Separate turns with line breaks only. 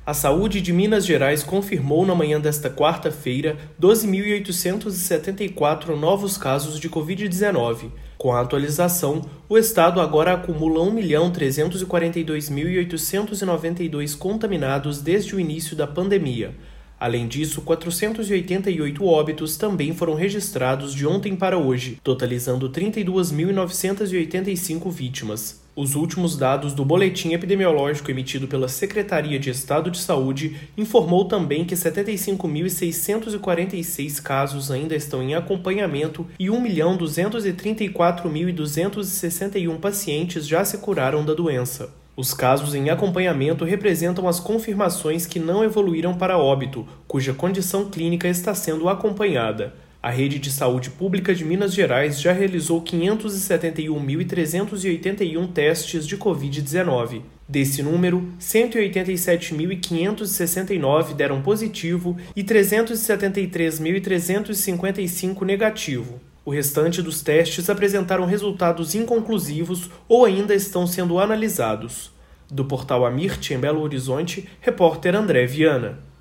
A Saúde de Minas Gerais confirmou na manhã desta quarta-feira 12.874 novos casos de Covid-19. Com a atualização, o estado agora acumula 1.342.892 contaminados desde o início da pandemia. Além disso, 488 óbitos também foram registrados de ontem para hoje, totalizando 32.985 vítimas. Os últimos dados do boletim epidemiológico emitido pela Secretaria de Estado de Saúde informou também que 75.646 casos ainda estão em acompanhamento e 1.234.261 pacientes já se curaram da doença. Os casos em acompanhamento representam as confirmações que não evoluíram para óbito, cuja condição clínica está sendo acompanhada. A Rede de Saúde Pública de Minas Gerais já realizou 571.381 testes de Covid-19. Desse número, 187.569 deram positivo e 373.355 negativo. O restante dos testes apresentaram resultados inconclusivos ou ainda estão sendo analisados. Do portal Amirte, em Belo Horizonte, repórter André Viana.